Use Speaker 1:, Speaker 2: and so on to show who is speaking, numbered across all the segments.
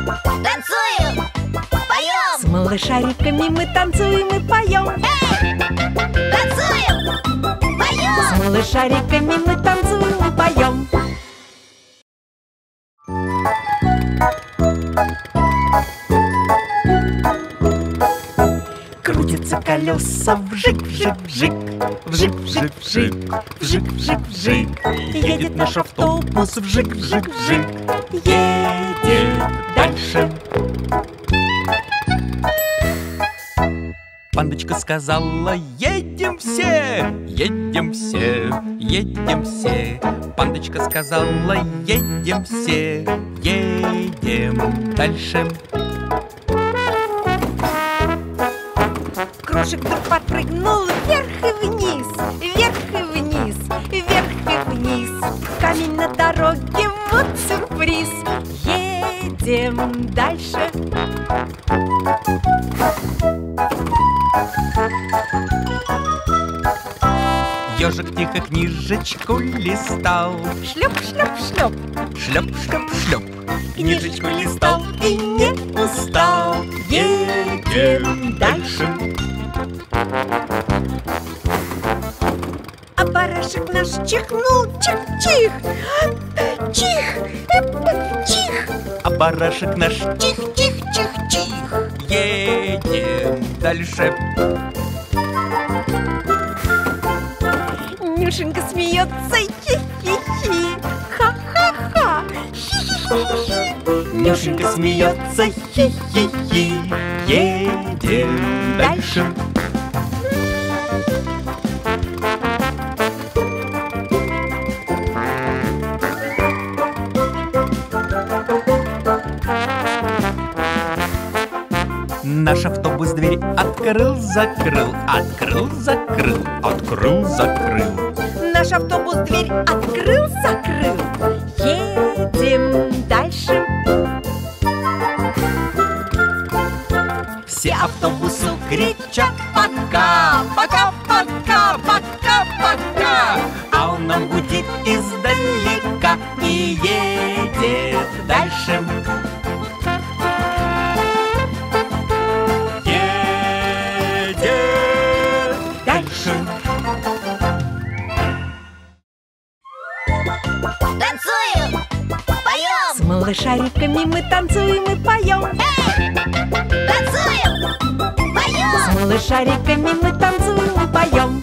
Speaker 1: Танцуем, поем.
Speaker 2: С малышариками мы танцуем и поем.
Speaker 1: Танцуем, поем.
Speaker 2: С малышариками мы танцуем и поем. Крутятся колеса, вжик-вжик-вжик, вжик-вжик-вжик, вжик-вжик-вжик. Едет наш автобус, вжик-вжик-вжик, едет дальше.
Speaker 3: Пандочка сказала: едем все, едем все, едем все. Пандочка сказала: едем все, едем дальше.
Speaker 2: Крошек вдруг подпрыгнул вверх и вниз, вверх и вниз, вверх и вниз. Камень на дороге, вот сюрприз. Едем дальше.
Speaker 3: Ежик тихо книжечку листал,
Speaker 2: Шлеп-шлеп-шлеп,
Speaker 3: шлеп-шлеп-шлеп. Книжечку листал и не устал. Едем дальше.
Speaker 2: а барашек наш чихнул, чих-чих, чих, чих.
Speaker 3: А барашек наш
Speaker 2: Чих-чих-чих-чих.
Speaker 3: едем дальше.
Speaker 2: Нюшенька смеется, хи-хи-хи, ха-ха-ха, хи-хи-хи.
Speaker 3: Нюшенька смеется, хи-хи-хи. Едем дальше. Наш автобус дверь открыл-закрыл, открыл-закрыл, открыл-закрыл.
Speaker 2: Наш автобус дверь открыл-закрыл. Едем дальше.
Speaker 3: Все автобусу кричат пока, пока, пока, пока, пока. А он нам гудит издалека и едет дальше. Едет дальше.
Speaker 1: Танцуем, поем.
Speaker 2: С малышариками мы танцуем и поем.
Speaker 1: Танцуем,
Speaker 2: С
Speaker 1: поем.
Speaker 2: малышариками мы танцуем и поем.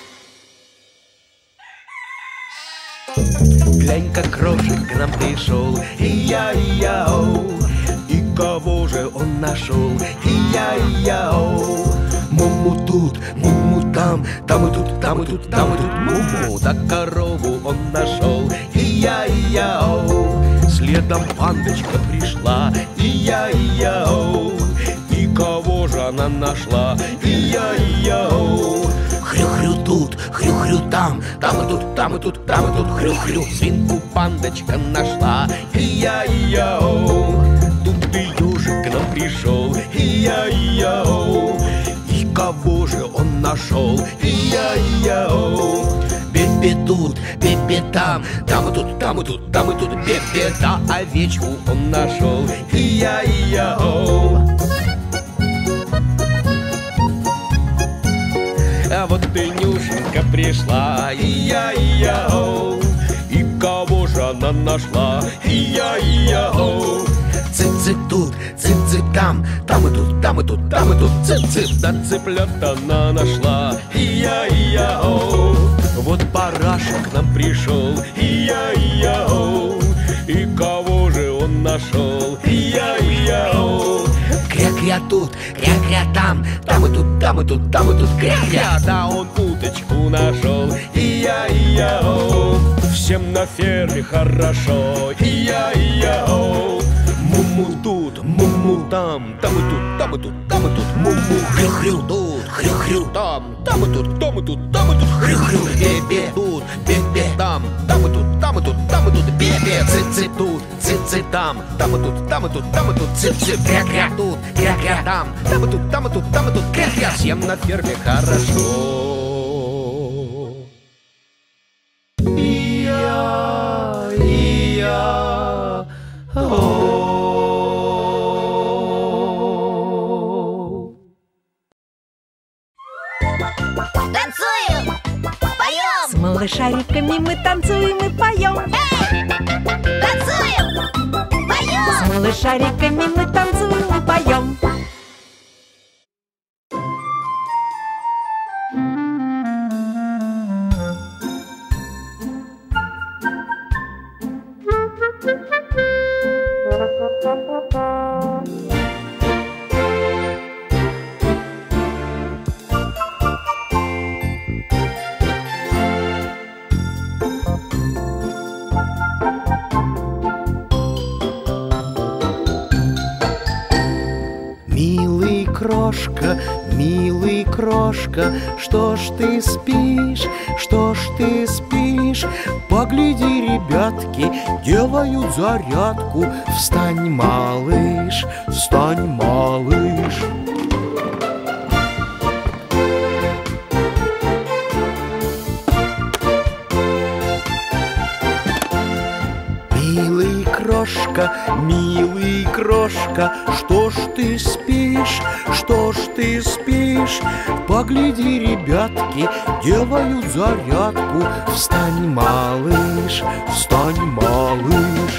Speaker 4: Глянь, как крошек к нам пришел, и-я-и-я-оу. И кого же он нашел, и-я-и-я-оу. Муму тут, муму там, там и тут, там и тут, там и тут. Муму, да корову он нашел, и-я-и-я-оу. Следом пандочка пришла, и-я-и-я-оу. И кого же она нашла, и-я-и-я-оу. Хрю-хрю тут, хрю-хрю там, там и тут, там и тут, там и тут. Хрю-хрю свинку пандочка нашла, и-я-и-я-оу. Тут и ежик к нам пришел, и-я-и-я-оу. И кого же он нашел, и-я-и-я-оу. Бе-бе тут, бе-бе там, там и тут, там и тут, там и тут. Бе-бе, да овечку он нашел, и-я-и-я-оу. А вот и Нюшенька пришла, и-я-и-я-оу. И кого же она нашла, и-я-и-я-оу. Цып-цып тут, цып-цып там, там и тут, там и тут, там и тут. Цып-цып, да цыплят она нашла, и-я-и-я-оу. Вот барашек к нам пришел, и-я-и-я-оу. И кого же он нашел, и-я-и-я-оу. Кря-кря тут, кря-кря там, там и тут, там и тут, там и тут. Кря-кря, да он уточку нашел, и-я-и-я-оу. Всем на ферме хорошо, и-я-и-я-оу. Муму тут, муму там, там и тут, там и тут, там и тут. Муму хрю-хрю тут, хрю-хрю там, там и тут, там и тут, там и тут. Хрю-хрю, бе-бе тут, бе-бе там, там и тут, там и тут, там и тут. Бе-бе, цып-цып тут, цып-цып там, там и тут, там и тут, там и тут. Цып-цып, кря-кря тут, кря-кря там, там и тут, там и тут, там и тут. Кря-кря, всем на ферме хорошо. И-я, и-я, о.
Speaker 2: малышариками мы танцуем и поем.
Speaker 1: Танцуем, поем.
Speaker 2: С малышариками мы танцуем и поем.
Speaker 4: Милый крошка, что ж ты спишь, что ж ты спишь? Погляди, ребятки, делают зарядку. Встань, малыш, встань, малыш. Милый крошка, что ж ты спишь, что ж ты спишь? Погляди, ребятки, делают зарядку. Встань, малыш, встань, малыш.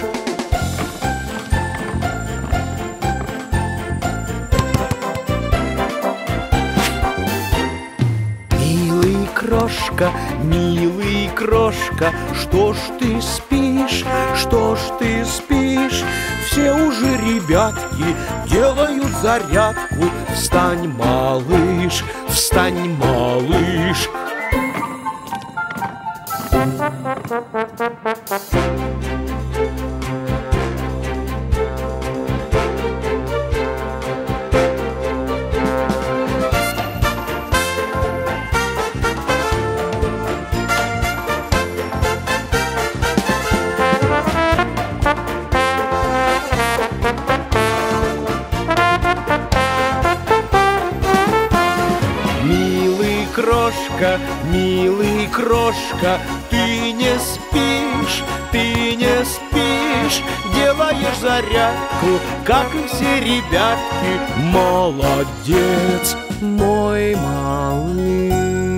Speaker 4: Милый крошка, что ж ты спишь, что ж ты спишь? Все уже ребятки делают зарядку. Встань, малыш, встань, малыш. Милый крошка, ты не спишь, делаешь зарядку, как и все ребятки. Молодец, мой малыш.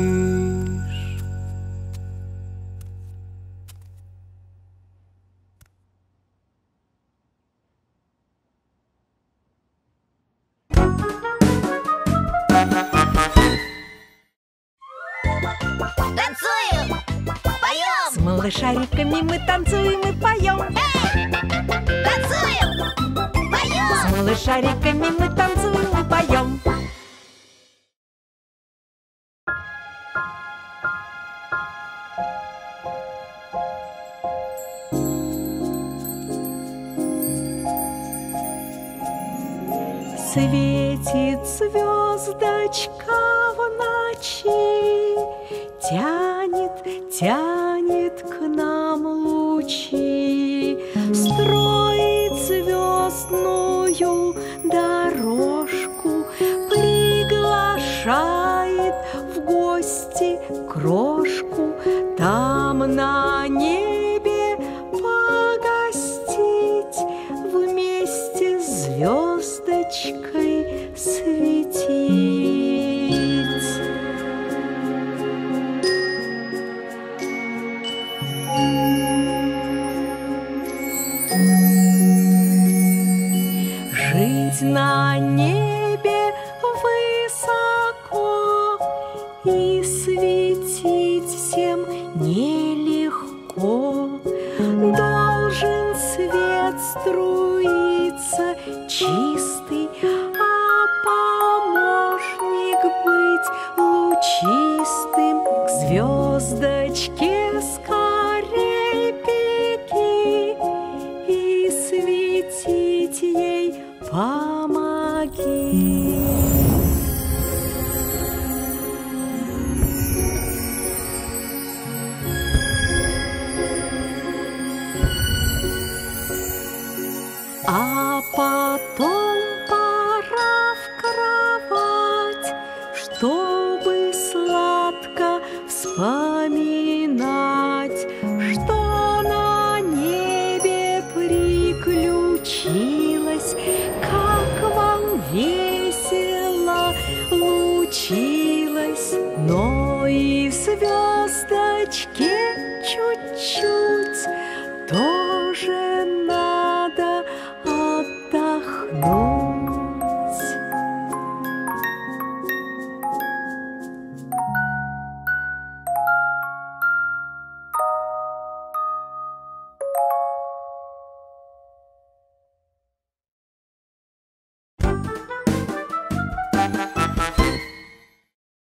Speaker 1: Танцуем, поем.
Speaker 2: С малышариками мы танцуем и поем.
Speaker 1: Танцуем, поем.
Speaker 2: С малышариками мы танцуем и поем. Светит звездочка в ночи, тянет к нам лучи, строит звездную дорожку, приглашает в гости крошку. Там на небе погостить, вместе с звездочкой светить. Жить на небе высоко и светить всем нелегко. Должен свет струиться чистый, а помощник быть лучистым. К звездочке скорей беги и светить ей помоги. А потом пора в кровать, чтобы сладко вспоминать, что на небе приключилось, как вам весело лучилось. Но и в звездочке чуть-чуть тоже